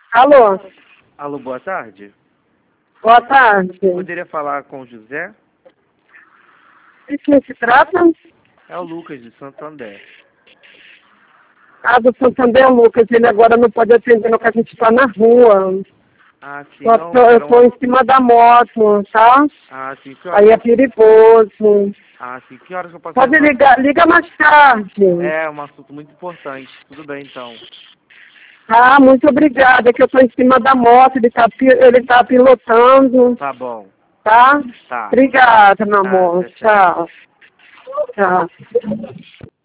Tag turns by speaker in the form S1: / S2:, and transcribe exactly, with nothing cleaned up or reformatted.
S1: Alô?
S2: Alô, boa tarde.
S1: Boa tarde.
S2: Poderia falar com o José?
S1: De que se trata?
S2: É o Lucas, de Santander.
S1: Ah, do Santander, Lucas. Ele agora não pode atender, não, que a gente está na rua.
S2: Ah, sim,
S1: Só
S2: não,
S1: tô, eu
S2: era
S1: estou
S2: um...
S1: em cima da moto, tá?
S2: Ah, sim, que horas...
S1: Aí é perigoso.
S2: Ah, sim, que horas que eu posso
S1: Pode
S2: falar?
S1: ligar, liga mais tarde.
S2: É um assunto muito importante. Tudo bem, então.
S1: Ah, muito obrigada, que eu estou em cima da moto, ele está ele tá pilotando,
S2: Tá bom.
S1: tá?
S2: Tá.
S1: Obrigada, meu
S2: Ah,
S1: amor.
S2: tchau, tchau.
S1: Tchau. Tchau.